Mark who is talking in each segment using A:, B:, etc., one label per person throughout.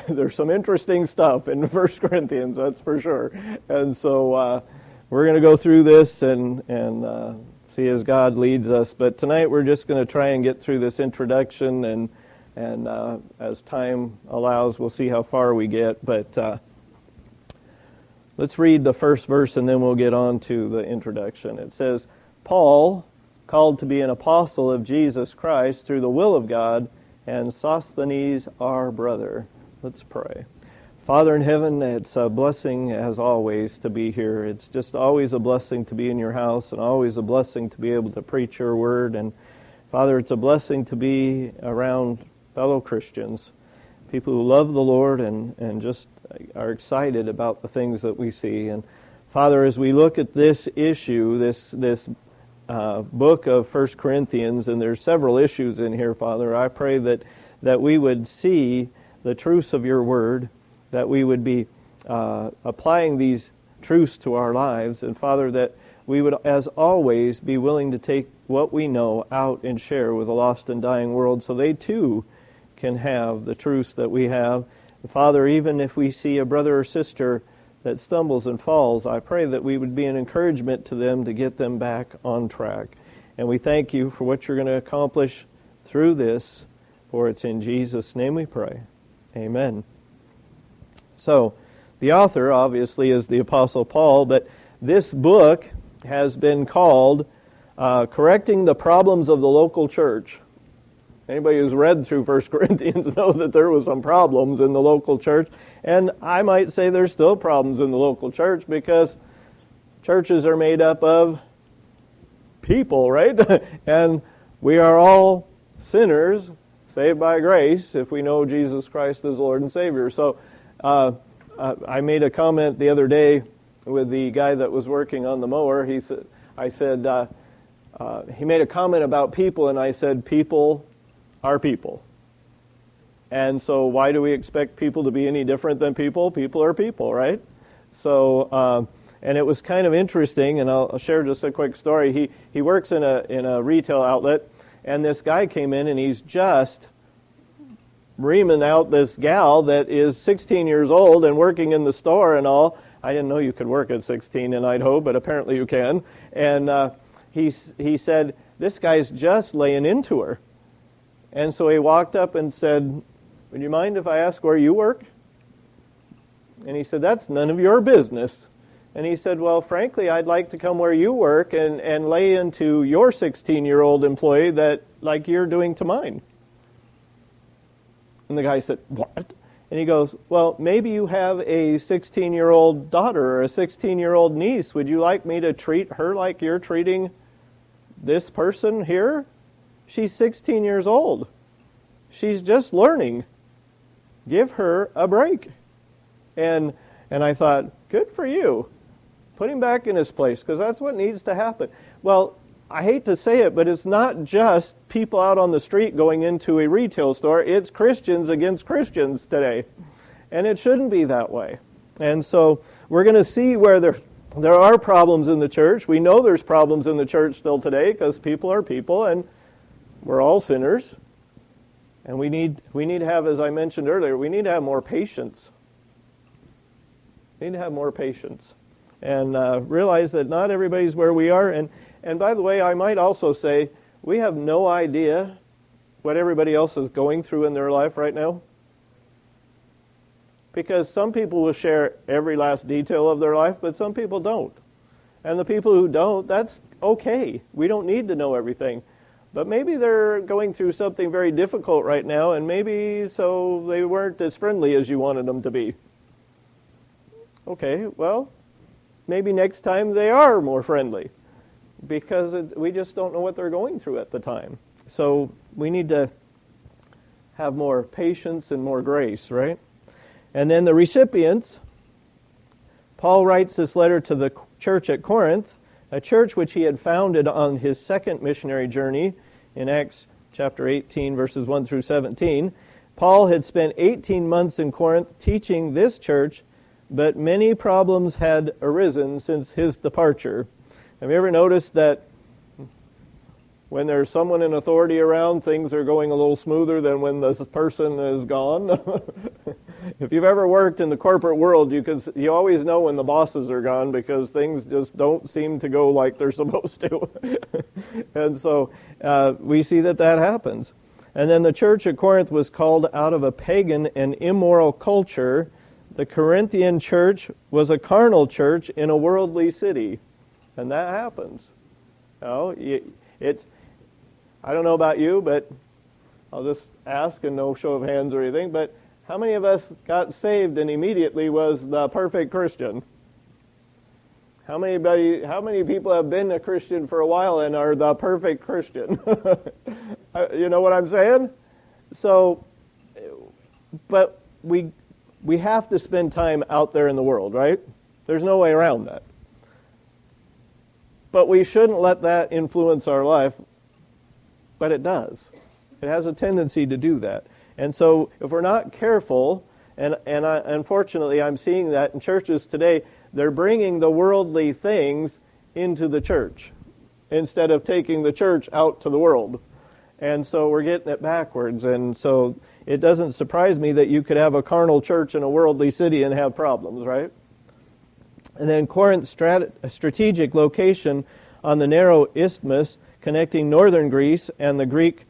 A: there's some interesting stuff in 1 Corinthians, that's for sure. And so we're going to go through this and see as God leads us. But tonight we're just going to try and get through this introduction, and as time allows, we'll see how far we get. But let's read the first verse, and then we'll get on to the introduction. It says, Paul, called to be an apostle of Jesus Christ through the will of God, and Sosthenes, our brother. Let's pray. Father in heaven, it's a blessing, as always, to be here. It's just always a blessing to be in your house, and always a blessing to be able to preach your word. And Father, it's a blessing to be around fellow Christians, people who love the Lord and just are excited about the things that we see. And Father, as we look at this issue, this book of 1 Corinthians, and there's several issues in here, Father, I pray that we would see the truths of your word, that we would be applying these truths to our lives, and Father, that we would, as always, be willing to take what we know out and share with a lost and dying world so they too can have the truths that we have. Father, even if we see a brother or sister that stumbles and falls, I pray that we would be an encouragement to them to get them back on track. And we thank you for what you're going to accomplish through this, for it's in Jesus' name we pray. Amen. So, the author, obviously, is the Apostle Paul, but this book has been called Correcting the Problems of the Local Church. Anybody who's read through 1 Corinthians know that there was some problems in the local church. And I might say there's still problems in the local church because churches are made up of people, right? And we are all sinners saved by grace if we know Jesus Christ as Lord and Savior. So I made a comment the other day with the guy that was working on the mower. He made a comment about people, and I said, people are people. And so why do we expect people to be any different than people? People are people, right? So, and it was kind of interesting, and I'll share just a quick story. He works in a retail outlet, and this guy came in, and he's just reaming out this gal that is 16 years old and working in the store and all. I didn't know you could work at 16 in Idaho, but apparently you can. And he said, this guy's just laying into her. And so he walked up and said, would you mind if I ask where you work? And he said, that's none of your business. And he said, well, frankly, I'd like to come where you work and lay into your 16-year-old employee that like you're doing to mine. And the guy said, what? And he goes, well, maybe you have a 16-year-old daughter or a 16-year-old niece. Would you like me to treat her like you're treating this person here? She's 16 years old. She's just learning. Give her a break. And I thought, good for you. Put him back in his place, because that's what needs to happen. Well, I hate to say it, but it's not just people out on the street going into a retail store. It's Christians against Christians today. And it shouldn't be that way. And so we're going to see where there are problems in the church. We know there's problems in the church still today because people are people, and we're all sinners. And we need to have, as I mentioned earlier, we need to have more patience. We need to have more patience. And realize that not everybody's where we are. And by the way, I might also say, we have no idea what everybody else is going through in their life right now. Because some people will share every last detail of their life, but some people don't. And the people who don't, that's okay. We don't need to know everything. But maybe they're going through something very difficult right now, and maybe so they weren't as friendly as you wanted them to be. Okay, well, maybe next time they are more friendly, because we just don't know what they're going through at the time. So we need to have more patience and more grace, right? And then the recipients, Paul writes this letter to the church at Corinth, a church which he had founded on his second missionary journey in Acts chapter 18, verses 1 through 17. Paul had spent 18 months in Corinth teaching this church, but many problems had arisen since his departure. Have you ever noticed that when there's someone in authority around, things are going a little smoother than when this person is gone? If If you've ever worked in the corporate world, you always know when the bosses are gone because things just don't seem to go like they're supposed to. And so we see that happens. And then the church at Corinth was called out of a pagan and immoral culture. The Corinthian church was a carnal church in a worldly city. And that happens. I don't know about you, but I'll just ask, and no show of hands or anything, but how many of us got saved and immediately was the perfect Christian? How many people have been a Christian for a while and are the perfect Christian? You know what I'm saying? So, but we have to spend time out there in the world, right? There's no way around that. But we shouldn't let that influence our life, but it does. It has a tendency to do that. And so if we're not careful, unfortunately I'm seeing that in churches today, they're bringing the worldly things into the church instead of taking the church out to the world. And so we're getting it backwards. And so it doesn't surprise me that you could have a carnal church in a worldly city and have problems, right? And then Corinth's strategic location on the narrow isthmus connecting northern Greece and the Greek,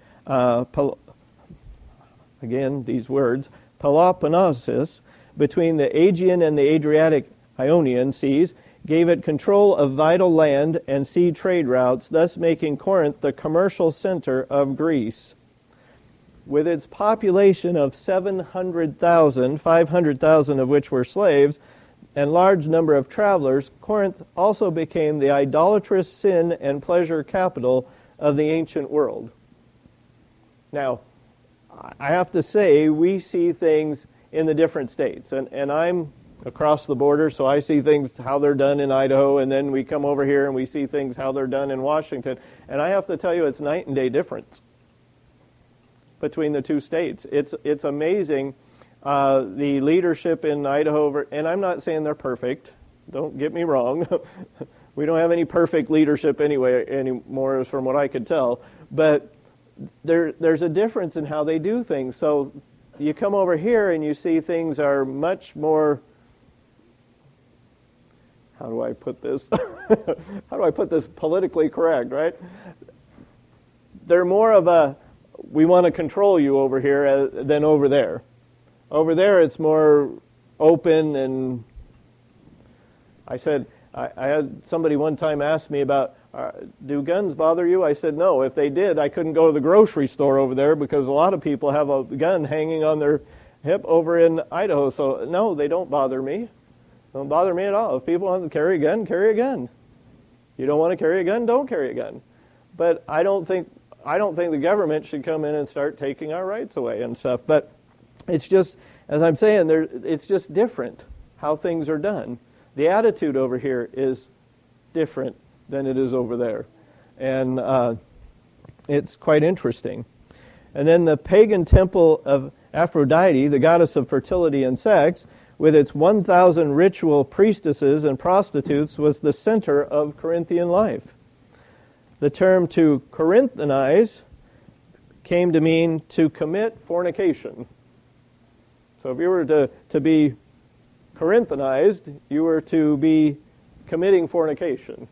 A: again, these words, Peloponnesus, between the Aegean and the Adriatic Ionian seas, gave it control of vital land and sea trade routes, thus making Corinth the commercial center of Greece. With its population of 700,000, 500,000 of which were slaves, and large number of travelers, Corinth also became the idolatrous sin and pleasure capital of the ancient world. Now, I have to say, we see things in the different states, and I'm across the border, so I see things how they're done in Idaho, and then we come over here and we see things how they're done in Washington, and I have to tell you, it's night and day difference between the two states. It's amazing. The leadership in Idaho, and I'm not saying they're perfect, don't get me wrong. We don't have any perfect leadership anymore from what I could tell, but there's a difference in how they do things. So you come over here and you see things are much more, how do I put this? How do I put this politically correct, right? They're more of a, we want to control you over here than over there. Over there it's more open, and I said, I had somebody one time ask me about, do guns bother you? I said, no. If they did, I couldn't go to the grocery store over there because a lot of people have a gun hanging on their hip over in Idaho. So, no, they don't bother me. They don't bother me at all. If people want to carry a gun, carry a gun. You don't want to carry a gun, don't carry a gun. But I don't think the government should come in and start taking our rights away and stuff. But it's just, as I'm saying, it's just different how things are done. The attitude over here is different than it is over there. And it's quite interesting. And then the pagan temple of Aphrodite, the goddess of fertility and sex, with its 1,000 ritual priestesses and prostitutes, was the center of Corinthian life. The term to Corinthianize came to mean to commit fornication. So if you were to be Corinthianized, you were to be committing fornication.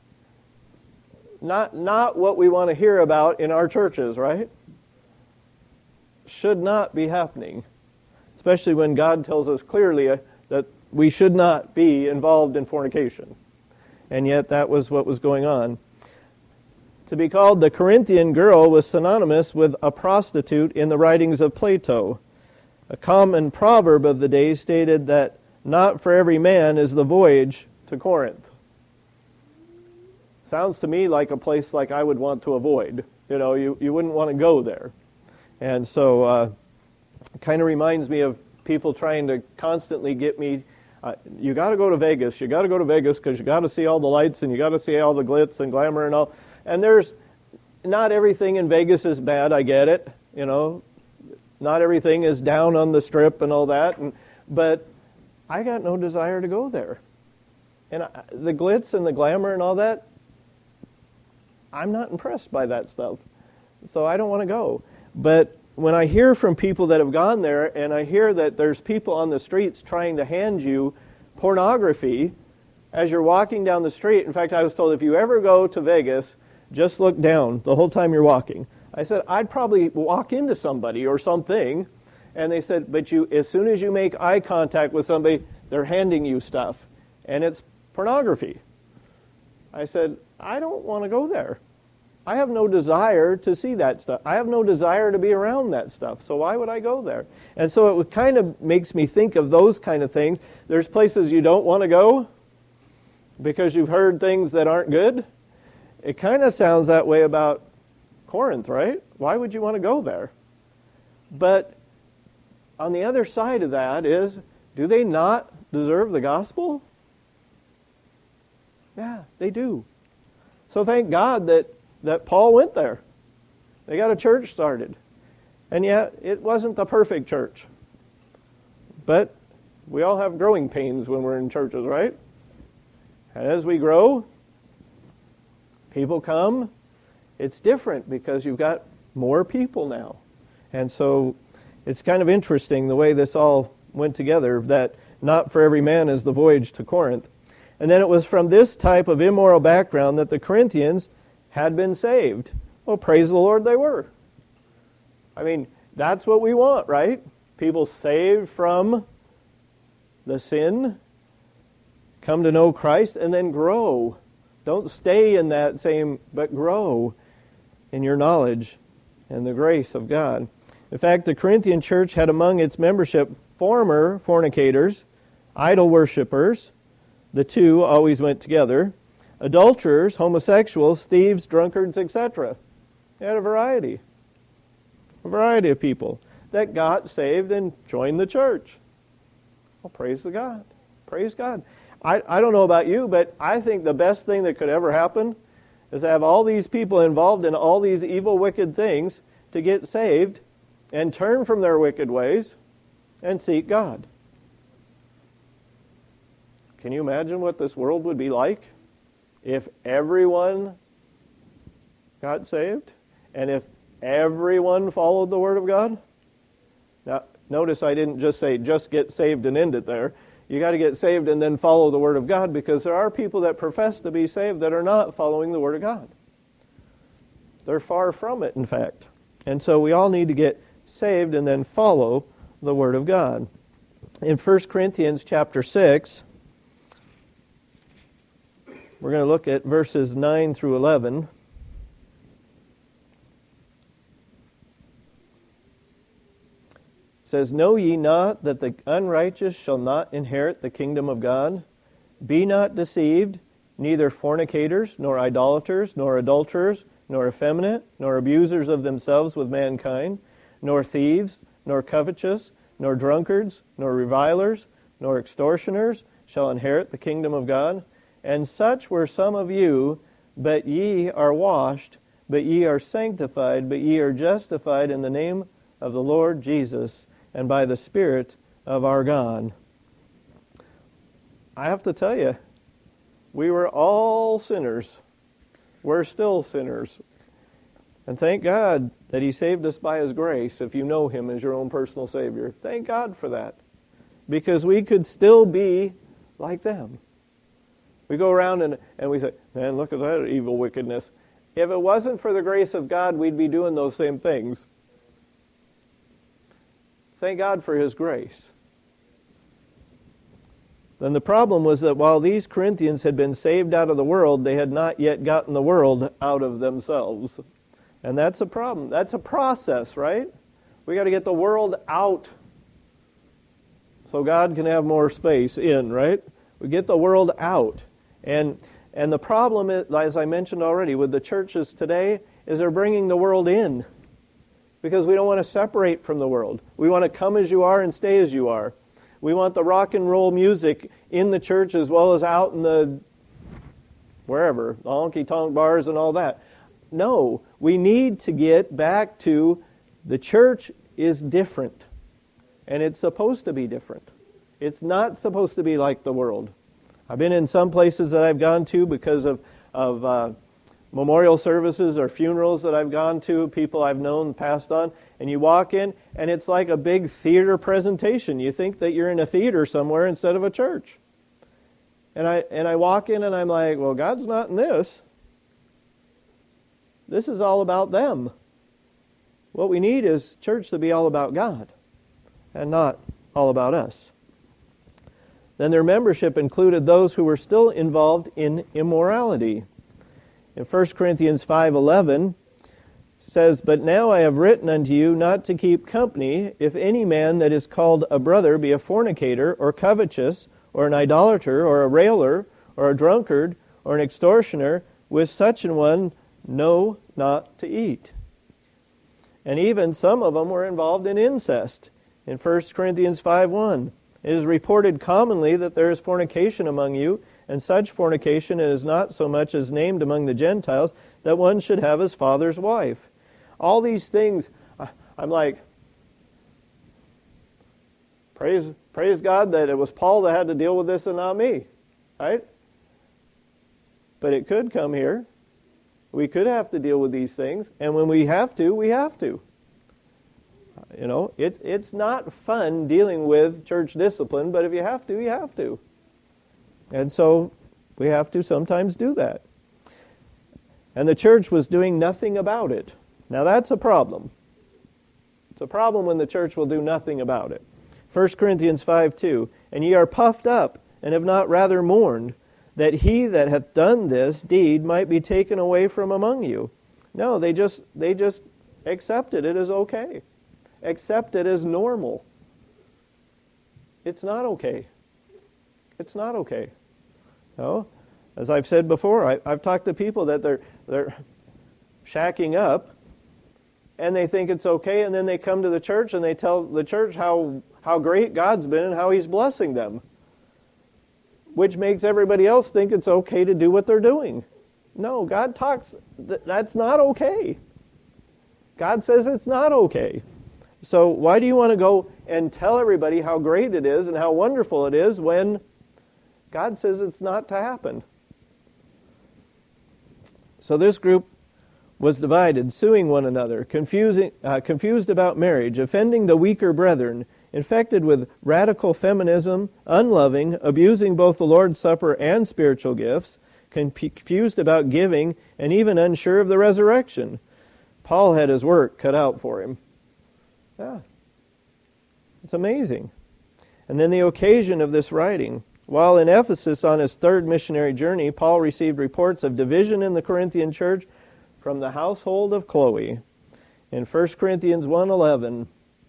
A: Not what we want to hear about in our churches, right? Should not be happening. Especially when God tells us clearly that we should not be involved in fornication. And yet that was what was going on. To be called the Corinthian girl was synonymous with a prostitute in the writings of Plato. A common proverb of the day stated that not for every man is the voyage to Corinth. Sounds to me like a place like I would want to avoid. You know, you wouldn't want to go there. And so it kind of reminds me of people trying to constantly get me, you got to go to Vegas. You got to go to Vegas because you got to see all the lights and you got to see all the glitz and glamour and all. And not everything in Vegas is bad, I get it. You know, not everything is down on the strip and all that. But I got no desire to go there. And the glitz and the glamour and all that, I'm not impressed by that stuff. So I don't want to go. But when I hear from people that have gone there, and I hear that there's people on the streets trying to hand you pornography as you're walking down the street. In fact, I was told if you ever go to Vegas, just look down the whole time you're walking. I said, I'd probably walk into somebody or something. And they said, but as soon as you make eye contact with somebody, they're handing you stuff. And it's pornography. I said, I don't want to go there. I have no desire to see that stuff. I have no desire to be around that stuff. So why would I go there? And so it kind of makes me think of those kind of things. There's places you don't want to go because you've heard things that aren't good. It kind of sounds that way about Corinth, right? Why would you want to go there? But on the other side of that is, do they not deserve the gospel? Yeah, they do. So thank God that Paul went there. They got a church started. And yet, it wasn't the perfect church. But we all have growing pains when we're in churches, right? And as we grow, people come. It's different because you've got more people now. And so it's kind of interesting the way this all went together, that not for every man is the voyage to Corinth. And then it was from this type of immoral background that the Corinthians had been saved. Well, praise the Lord, they were. I mean, that's what we want, right? People saved from the sin, come to know Christ, and then grow. Don't stay in that same, but grow in your knowledge and the grace of God. In fact, the Corinthian church had among its membership former fornicators, idol worshippers. The two always went together. Adulterers, homosexuals, thieves, drunkards, etc. They had a variety of people that got saved and joined the church. Well, praise the God. Praise God. I don't know about you, but I think the best thing that could ever happen is to have all these people involved in all these evil, wicked things to get saved and turn from their wicked ways and seek God. Can you imagine what this world would be like if everyone got saved and if everyone followed the Word of God? Now, notice I didn't just say just get saved and end it there. You got to get saved and then follow the Word of God, because there are people that profess to be saved that are not following the Word of God. They're far from it, in fact. And so we all need to get saved and then follow the Word of God. In 1 Corinthians chapter 6, we're going to look at verses 9 through 11. It says, Know ye not that the unrighteous shall not inherit the kingdom of God? Be not deceived, neither fornicators, nor idolaters, nor adulterers, nor effeminate, nor abusers of themselves with mankind, nor thieves, nor covetous, nor drunkards, nor revilers, nor extortioners shall inherit the kingdom of God. And such were some of you, but ye are washed, but ye are sanctified, but ye are justified in the name of the Lord Jesus, and by the Spirit of our God. I have to tell you, we were all sinners. We're still sinners. And thank God that He saved us by His grace, if you know Him as your own personal Savior. Thank God for that. Because we could still be like them. We go around and we say, man, look at that evil wickedness. If it wasn't for the grace of God, we'd be doing those same things. Thank God for His grace. Then the problem was that while these Corinthians had been saved out of the world, they had not yet gotten the world out of themselves. And that's a problem. That's a process, right? We got to get the world out so God can have more space in, right? We get the world out. And the problem is, as I mentioned already, with the churches today, is they're bringing the world in. Because we don't want to separate from the world. We want to come as you are and stay as you are. We want the rock and roll music in the church as well as out in the wherever, the honky-tonk bars and all that. No, we need to get back to the church is different. And it's supposed to be different. It's not supposed to be like the world. I've been in some places that I've gone to because of memorial services or funerals that I've gone to, people I've known passed on, and you walk in and it's like a big theater presentation. You think that you're in a theater somewhere instead of a church. And I walk in and I'm like, well, God's not in this. This is all about them. What we need is church to be all about God and not all about us. Then their membership included those who were still involved in immorality. In 1 Corinthians 5:11 says, "But now I have written unto you not to keep company, if any man that is called a brother be a fornicator, or covetous, or an idolater, or a railer, or a drunkard, or an extortioner, with such an one know not to eat." And even some of them were involved in incest. In 1 Corinthians 5:1, "It is reported commonly that there is fornication among you, and such fornication is not so much as named among the Gentiles, that one should have his father's wife." All these things, I'm like, praise God that it was Paul that had to deal with this and not me, right? But it could come here. We could have to deal with these things, and when we have to, we have to. You know, it's not fun dealing with church discipline, but if you have to, you have to. And so we have to sometimes do that. And the church was doing nothing about it. Now that's a problem. It's a problem when the church will do nothing about it. 1 Corinthians 5:2, "And ye are puffed up, and have not rather mourned, that he that hath done this deed might be taken away from among you." No, they just accepted it as okay. Accept it as normal. It's not okay. It's not okay. No? As I've said before, I've talked to people that they're shacking up, and they think it's okay, and then they come to the church and they tell the church how great God's been and how He's blessing them, which makes everybody else think it's okay to do what they're doing. No, God talks, that's not okay. God says it's not okay. So why do you want to go and tell everybody how great it is and how wonderful it is when God says it's not to happen? So this group was divided, suing one another, confused about marriage, offending the weaker brethren, infected with radical feminism, unloving, abusing both the Lord's Supper and spiritual gifts, confused about giving, and even unsure of the resurrection. Paul had his work cut out for him. Yeah. It's amazing. And then the occasion of this writing. While in Ephesus on his third missionary journey, Paul received reports of division in the Corinthian church from the household of Chloe. In 1 Corinthians 1:11,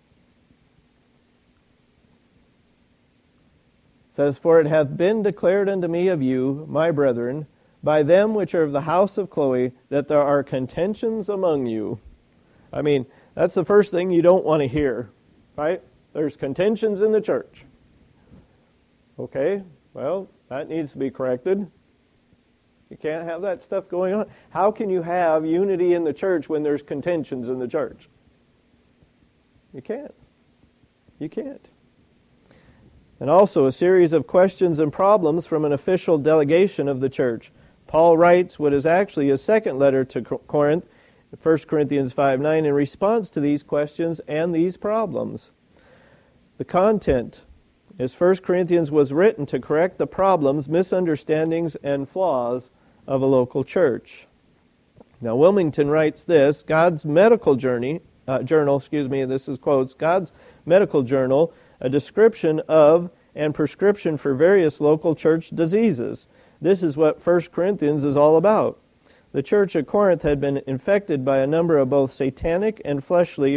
A: says, "For it hath been declared unto me of you, my brethren, by them which are of the house of Chloe, that there are contentions among you." I mean, that's the first thing you don't want to hear, right? There's contentions in the church. Okay, well, that needs to be corrected. You can't have that stuff going on. How can you have unity in the church when there's contentions in the church? You can't. You can't. And also a series of questions and problems from an official delegation of the church. Paul writes what is actually his second letter to Corinth, 1 Corinthians 5:9, in response to these questions and these problems. The content is 1 Corinthians was written to correct the problems, misunderstandings, and flaws of a local church. Now Wilmington writes this, God's medical journal, this is quotes, God's medical journal, a description of and prescription for various local church diseases. This is what 1 Corinthians is all about. The church at Corinth had been infected by a number of both satanic and fleshly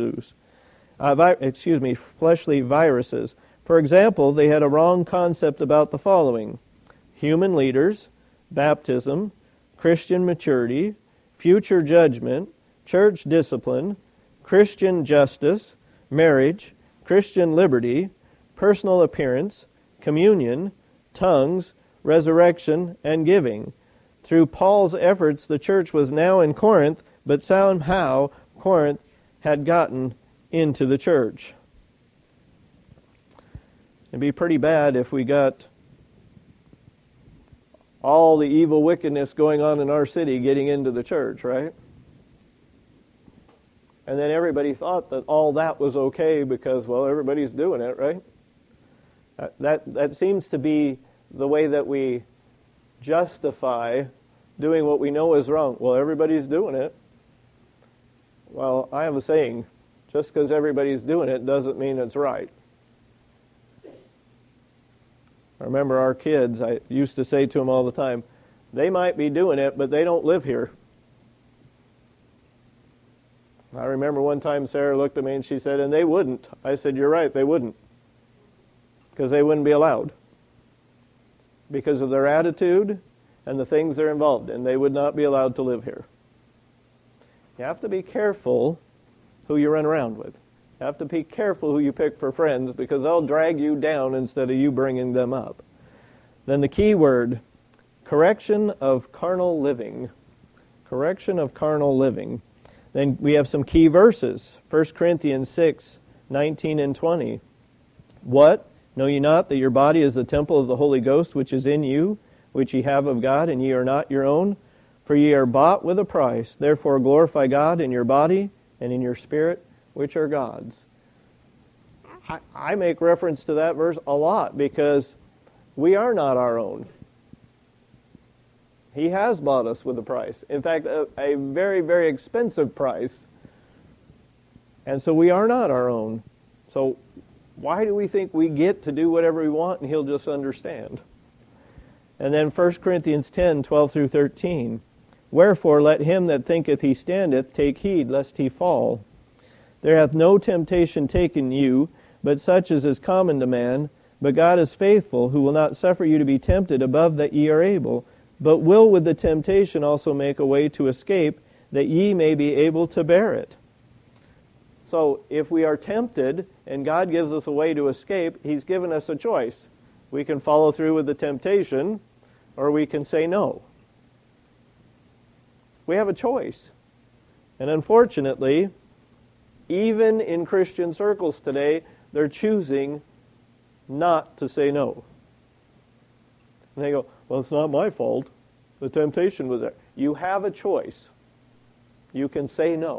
A: fleshly viruses. For example, they had a wrong concept about the following: human leaders, baptism, Christian maturity, future judgment, church discipline, Christian justice, marriage, Christian liberty, personal appearance, communion, tongues, resurrection, and giving. Through Paul's efforts, the church was now in Corinth, but somehow Corinth had gotten into the church. It'd be pretty bad if we got all the evil wickedness going on in our city getting into the church, right? And then everybody thought that all that was okay because, well, everybody's doing it, right? That seems to be the way that we justify doing what we know is wrong. Well, everybody's doing it. Well, I have a saying, just because everybody's doing it doesn't mean it's right. I remember our kids, I used to say to them all the time, they might be doing it, but they don't live here. I remember one time Sarah looked at me and she said, and they wouldn't. I said, you're right, they wouldn't. Because they wouldn't be allowed. Because of their attitude and the things they're involved in, they would not be allowed to live here. You have to be careful who you run around with. You have to be careful who you pick for friends because they'll drag you down instead of you bringing them up. Then the key word, correction of carnal living. Correction of carnal living. Then we have some key verses. 1 Corinthians 6, 19 and 20. What? Know ye not that your body is the temple of the Holy Ghost which is in you, which ye have of God, and ye are not your own? For ye are bought with a price. Therefore glorify God in your body and in your spirit, which are God's. I make reference to that verse a lot because we are not our own. He has bought us with a price. In fact, a very, very expensive price. And so we are not our own. So why do we think we get to do whatever we want and He'll just understand? And then 1 Corinthians 10, 12 through 13. Wherefore let him that thinketh he standeth take heed lest he fall. There hath no temptation taken you, but such as is common to man. But God is faithful, who will not suffer you to be tempted above that ye are able, but will with the temptation also make a way to escape, that ye may be able to bear it. So if we are tempted and God gives us a way to escape, He's given us a choice. We can follow through with the temptation, or we can say no. We have a choice. And unfortunately, even in Christian circles today, they're choosing not to say no. And they go, well, it's not my fault. The temptation was there. You have a choice. You can say no.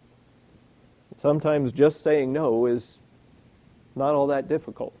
A: Sometimes just saying no is not all that difficult.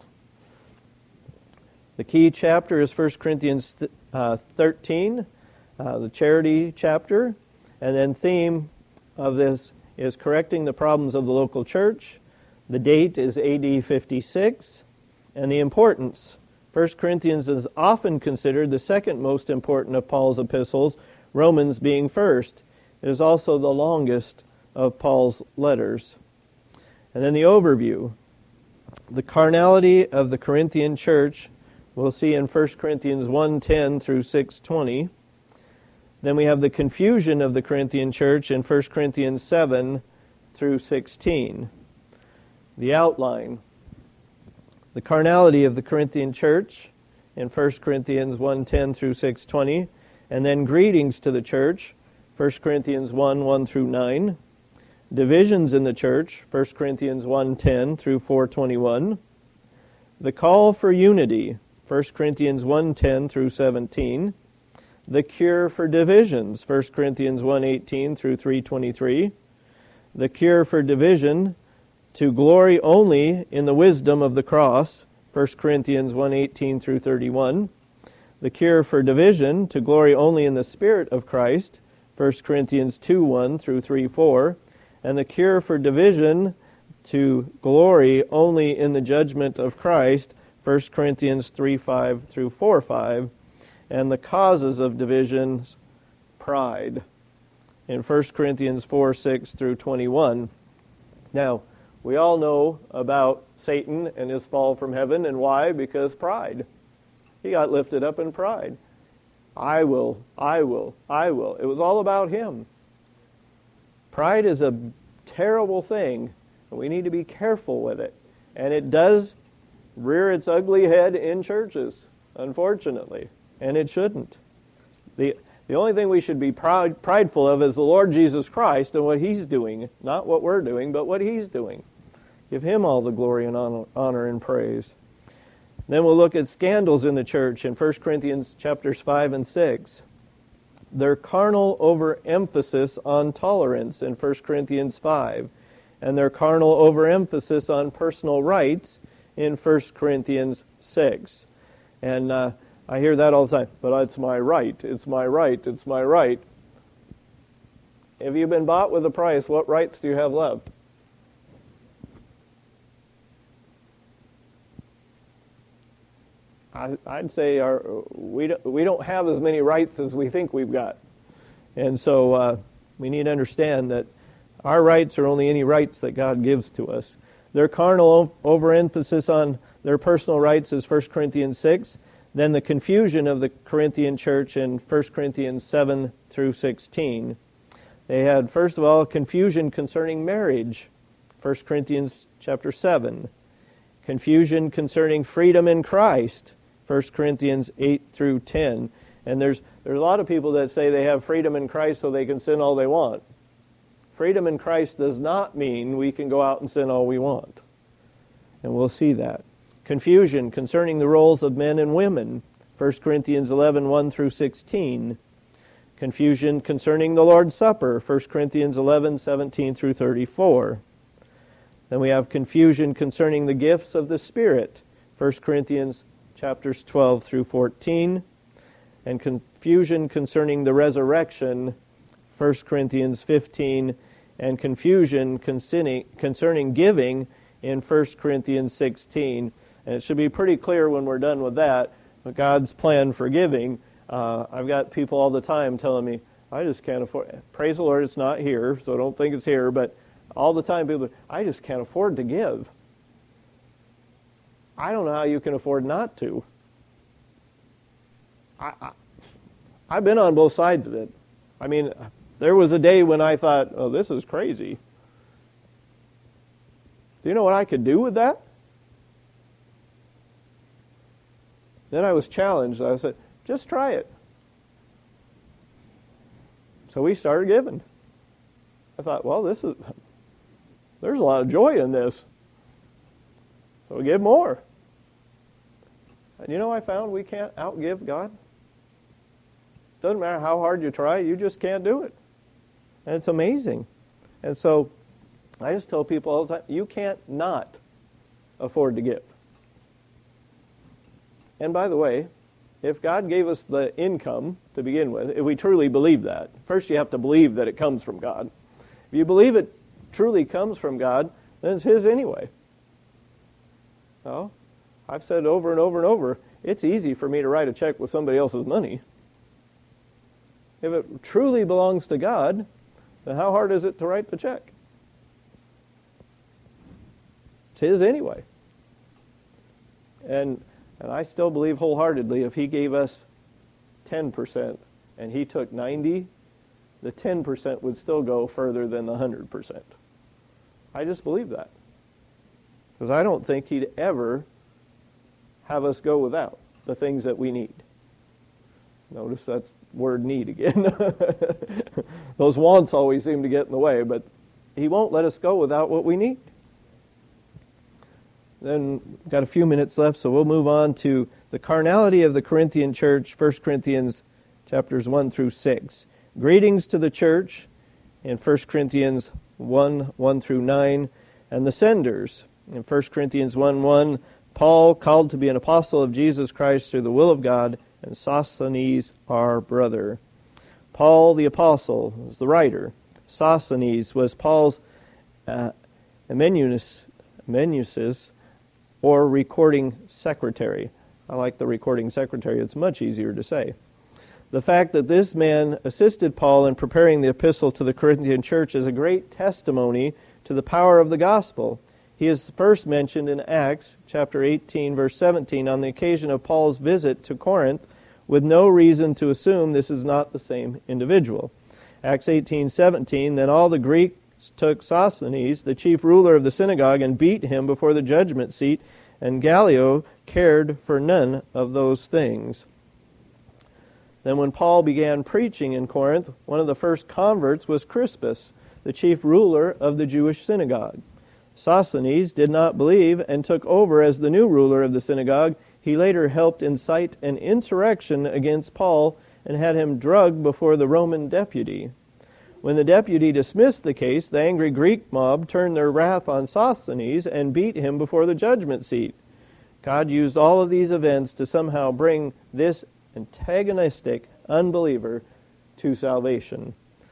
A: The key chapter is 1 Corinthians 13, the charity chapter. And then theme of this is correcting the problems of the local church. The date is AD 56. And the importance. 1 Corinthians is often considered the second most important of Paul's epistles, Romans being first. It is also the longest of Paul's letters. And then the overview. The carnality of the Corinthian church we'll see in 1 Corinthians 1:10 through 6:20. Then we have the confusion of the Corinthian church in 1 Corinthians 7 through 16. The outline. The carnality of the Corinthian church in 1 Corinthians 1:10 through 6:20. And then greetings to the church, 1 Corinthians 1:1 through 9. Divisions in the church, 1 Corinthians 1:10 through 4:21. The call for unity, 1 Corinthians 1:10 through 17. The cure for divisions, 1 Corinthians 1:18 through 3:23. The cure for division, to glory only in the wisdom of the cross, 1 Corinthians 1:18 through 31. The cure for division, to glory only in the Spirit of Christ, 1 Corinthians 2:1 through 3:4. And the cure for division, to glory only in the judgment of Christ, 1 Corinthians 3:5 through 4:5. And the causes of divisions, pride, in 1 Corinthians 4:6 through 21. Now, we all know about Satan and his fall from heaven, and why? Because pride. He got lifted up in pride. I will. It was all about him. Pride is a terrible thing, and we need to be careful with it. And it does rear its ugly head in churches, unfortunately, and it shouldn't. The only thing we should be prideful of is the Lord Jesus Christ and what He's doing, not what we're doing, but what He's doing. Give Him all the glory and honor and praise. Then we'll look at scandals in the church in 1 Corinthians chapters 5 and 6. Their carnal overemphasis on tolerance in 1 Corinthians 5, and their carnal overemphasis on personal rights in 1 Corinthians 6. And I hear that all the time, but it's my right, it's my right, it's my right. If you've been bought with a price, what rights do you have left? I'd say we don't have as many rights as we think we've got. And so we need to understand that our rights are only any rights that God gives to us. Their carnal overemphasis on their personal rights is 1 Corinthians 6. Then the confusion of the Corinthian church in 1 Corinthians 7 through 16. They had, first of all, confusion concerning marriage, 1 Corinthians chapter 7. Confusion concerning freedom in Christ, 1 Corinthians 8 through 10. And there's a lot of people that say they have freedom in Christ so they can sin all they want. Freedom in Christ does not mean we can go out and sin all we want. And we'll see that. Confusion concerning the roles of men and women, 1 Corinthians 11, 1 through 16. Confusion concerning the Lord's Supper, 1 Corinthians 11, 17 through 34. Then we have confusion concerning the gifts of the Spirit, 1 Corinthians chapters 12 through 14, and confusion concerning the resurrection, 1 Corinthians 15, and confusion concerning giving in 1 Corinthians 16. And it should be pretty clear when we're done with that, God's plan for giving. I've got people all the time telling me, I just can't afford it. Praise the Lord, it's not here, so don't think it's here, but all the time people, I just can't afford to give. I don't know how you can afford not to. I've been on both sides of it. I mean, there was a day when I thought, oh, this is crazy. Do you know what I could do with that? Then I was challenged. I said, just try it. So we started giving. I thought, well, there's a lot of joy in this. So we give more. And you know, I found we can't outgive God. Doesn't matter how hard you try, you just can't do it. And it's amazing. And so I just tell people all the time, you can't not afford to give. And by the way, if God gave us the income to begin with, if we truly believe that, first you have to believe that it comes from God. If you believe it truly comes from God, then it's His anyway. Well, I've said over and over and over, it's easy for me to write a check with somebody else's money. If it truly belongs to God, then how hard is it to write the check? It's His anyway. And I still believe wholeheartedly if He gave us 10% and He took 90%, the 10% would still go further than the 100%. I just believe that. Because I don't think He'd ever have us go without the things that we need. Notice that's word need again. Those wants always seem to get in the way, but He won't let us go without what we need. Then we've got a few minutes left, so we'll move on to the carnality of the Corinthian church, 1 Corinthians chapters 1 through 6. Greetings to the church in 1 Corinthians 1, 1 through 9, and the senders. In 1 Corinthians 1, 1, Paul, called to be an apostle of Jesus Christ through the will of God, and Sosthenes, our brother. Paul the apostle was the writer. Sosthenes was Paul's amanuensis, or recording secretary. I like the recording secretary. It's much easier to say. The fact that this man assisted Paul in preparing the epistle to the Corinthian church is a great testimony to the power of the gospel. He is first mentioned in Acts chapter 18, verse 17, on the occasion of Paul's visit to Corinth, with no reason to assume this is not the same individual. Acts 18:17, then all the Greeks took Sosthenes, the chief ruler of the synagogue, and beat him before the judgment seat, and Gallio cared for none of those things. Then when Paul began preaching in Corinth, one of the first converts was Crispus, the chief ruler of the Jewish synagogue. Sosthenes did not believe and took over as the new ruler of the synagogue. he later helped incite an insurrection against Paul and had him drugged before the Roman deputy. When the deputy dismissed the case, the angry Greek mob turned their wrath on Sosthenes and beat him before the judgment seat. God used all of these events to somehow bring this antagonistic unbeliever to salvation.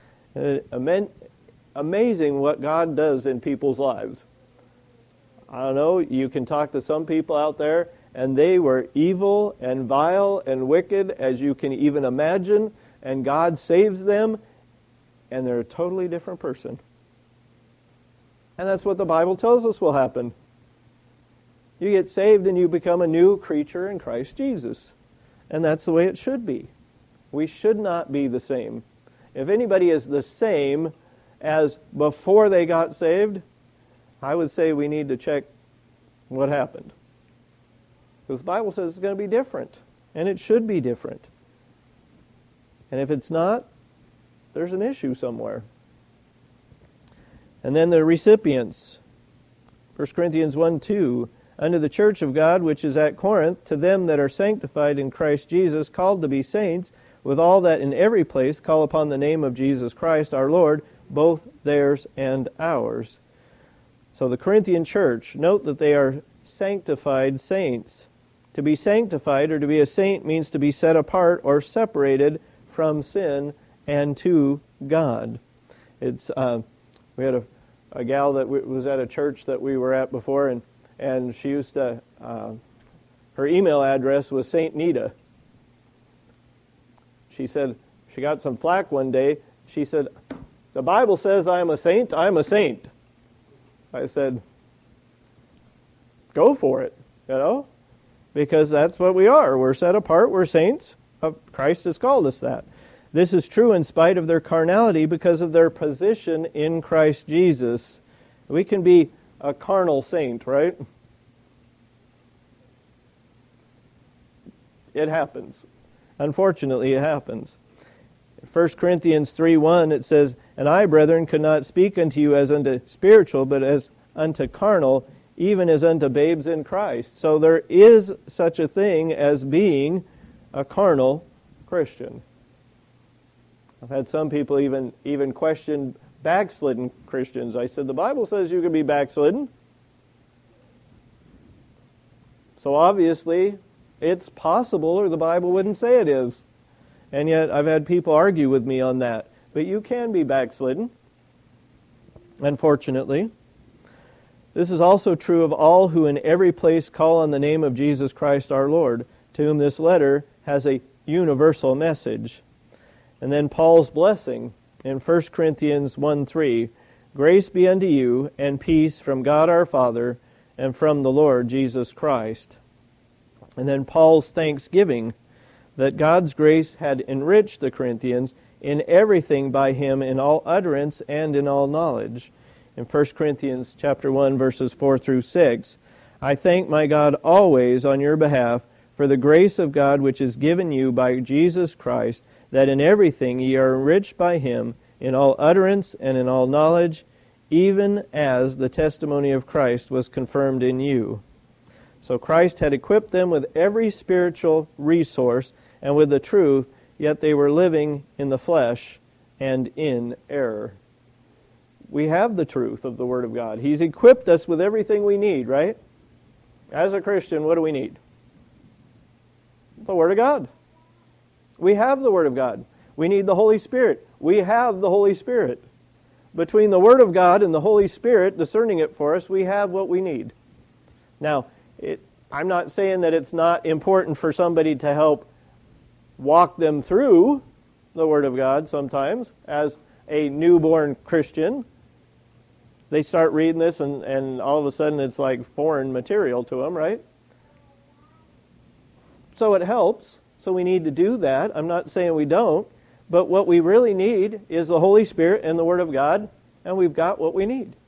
A: Amazing what God does in people's lives. I don't know, you can talk to some people out there, and they were evil and vile and wicked as you can even imagine, and God saves them, and they're a totally different person. And that's what the Bible tells us will happen. You get saved and you become a new creature in Christ Jesus. And that's the way it should be. We should not be the same. If anybody is the same as before they got saved, I would say we need to check what happened. Because the Bible says it's going to be different. And it should be different. And if it's not, there's an issue somewhere. And then the recipients. 1 Corinthians 1:2. Unto the church of God which is at Corinth, to them that are sanctified in Christ Jesus, called to be saints, with all that in every place call upon the name of Jesus Christ our Lord, both theirs and ours. So the Corinthian church, note that they are sanctified saints. To be sanctified or to be a saint means to be set apart or separated from sin and to God. It's we had a gal that was at a church that we were at before, and she used to, her email address was Saint Nita. She said, she got some flack one day. She said, the Bible says I'm a saint, I'm a saint. I said, go for it, because that's what we are. We're set apart, we're saints. Christ has called us that. This is true in spite of their carnality because of their position in Christ Jesus. We can be a carnal saint, right? It happens. Unfortunately, it happens. In 1 Corinthians 3:1, it says, And I, brethren, could not speak unto you as unto spiritual, but as unto carnal, even as unto babes in Christ. So there is such a thing as being a carnal Christian. I've had some people even question backslidden Christians. I said, the Bible says you can be backslidden. So obviously, it's possible, or the Bible wouldn't say it is. And yet, I've had people argue with me on that. But you can be backslidden, unfortunately. This is also true of all who in every place call on the name of Jesus Christ our Lord, to whom this letter has a universal message. And then Paul's blessing in 1 Corinthians 1:3, Grace be unto you, and peace from God our Father, and from the Lord Jesus Christ. And then Paul's thanksgiving that God's grace had enriched the Corinthians in everything by him in all utterance and in all knowledge. In 1 Corinthians chapter 1, verses 4 through 6, I thank my God always on your behalf for the grace of God which is given you by Jesus Christ, that in everything ye are enriched by him in all utterance and in all knowledge, even as the testimony of Christ was confirmed in you. So Christ had equipped them with every spiritual resource and with the truth, yet they were living in the flesh and in error. We have the truth of the Word of God. He's equipped us with everything we need, right? As a Christian, what do we need? The Word of God. We have the Word of God. We need the Holy Spirit. We have the Holy Spirit. Between the Word of God and the Holy Spirit discerning it for us, we have what we need. Now, I'm not saying that it's not important for somebody to help walk them through the Word of God sometimes. As a newborn Christian, they start reading this and all of a sudden it's like foreign material to them, right? So it helps. So we need to do that. I'm not saying we don't. But what we really need is the Holy Spirit and the Word of God, and we've got what we need.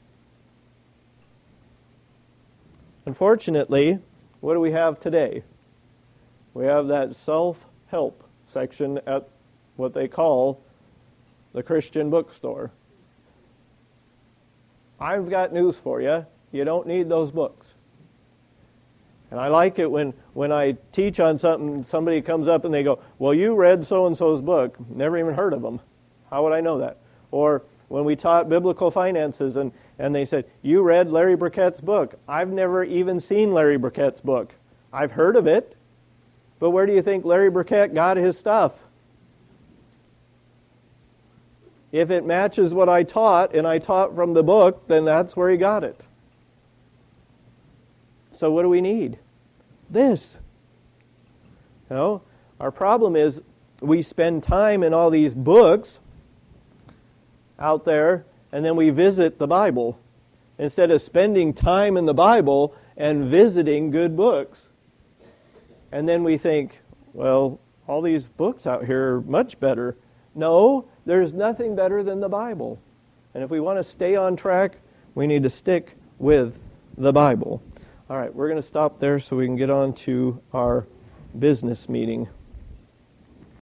A: Unfortunately, what do we have today? We have that self-help section at what they call the Christian bookstore. I've got news for you. You don't need those books. And I like it when I teach on something, somebody comes up and they go, well, you read so-and-so's book. Never even heard of them. How would I know that? Or when we taught biblical finances and they said, you read Larry Burkett's book. I've never even seen Larry Burkett's book. I've heard of it. But where do you think Larry Burkett got his stuff? If it matches what I taught, and I taught from the book, then that's where he got it. So what do we need? This. You know, our problem is we spend time in all these books out there, and then we visit the Bible instead of spending time in the Bible and visiting good books. And then we think, well, all these books out here are much better. No, there's nothing better than the Bible. And if we want to stay on track, we need to stick with the Bible. All right, we're going to stop there so we can get on to our business meeting.